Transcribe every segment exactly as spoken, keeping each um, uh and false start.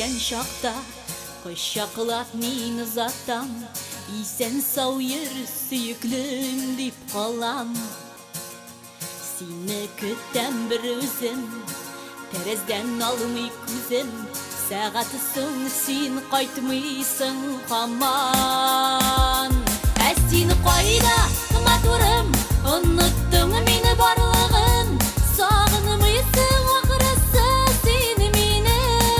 келген шақта құшақлап мені заттан, исен сау ер сүйіклім деп қалам. Сені күттім бір өзім, тәрізден алмай көзім, сағатысың сен қайтмайсың қаман. Әстені қайда матурым, ұныттың мені барлығын, сағынымайсың ақырысы сені мені.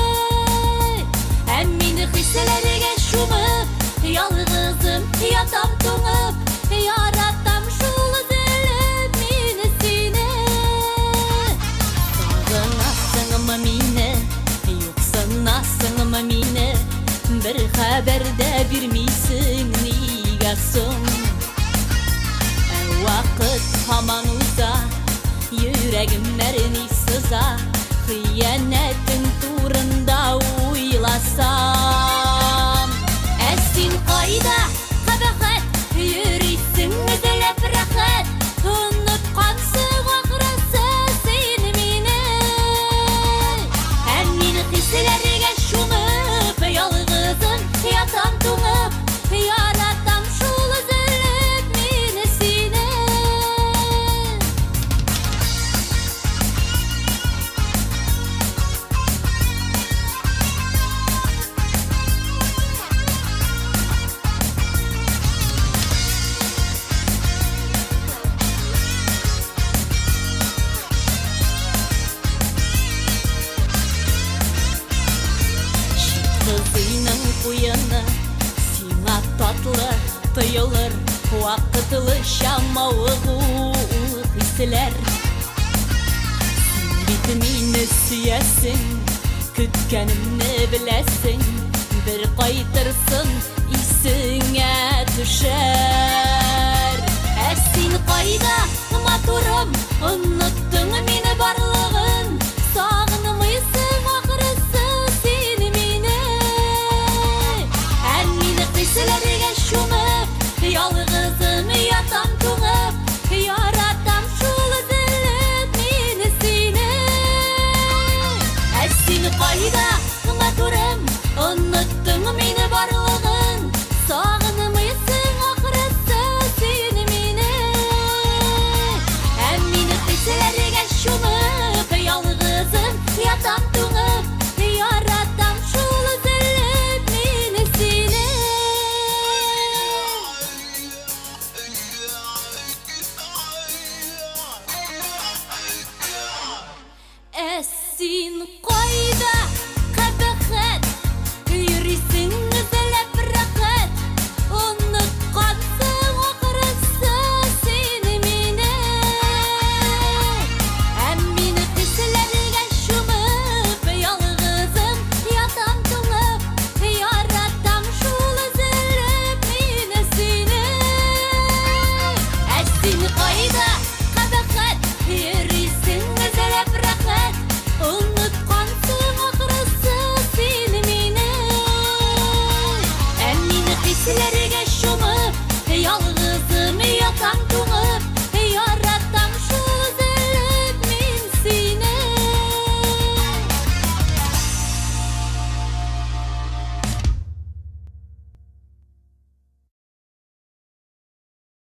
Әм мені қиселерге шумып, ялғызым ятам тоңып, яратам жолы зіліп мені сені. Сағынасың ма мені, жоқсынасың ма мені, бір хабарда бермейсің неге соң? Вақыт хаман ұза, жүрегім мәріне сыза, қиянәтің турында ойласам. Әсін қайда қабақат, жүрейсің үзіліп рақат, ұнытқансың ақырасы сені мені. Әм мені қиселерге шумып, ялғызым ятам тоңып, яратам жолы зіліп мені сені. Қызының қойыны сиңа татлы тыйылыр, уақытлы шамауы қисілер. Сен бет мені сүйесің, күткенімні білесің, бір қайтырсын исіңе түшер. Әсін қайда матурым, ұныттың мені барлығын, сағынымайсың ақырысы сені мені. Әм мені қиселерге шумып, ялғызым ятам тоңып, яратам жолы зіліп мені сені. Әсін қайда матурым, ұныттың мені барлығын, сағынымайсың ақырысы сені мені. Әм мені қиселерге шумып, ялғызым ятам тоңып, яратам жолы зіліп мені сені. Әсін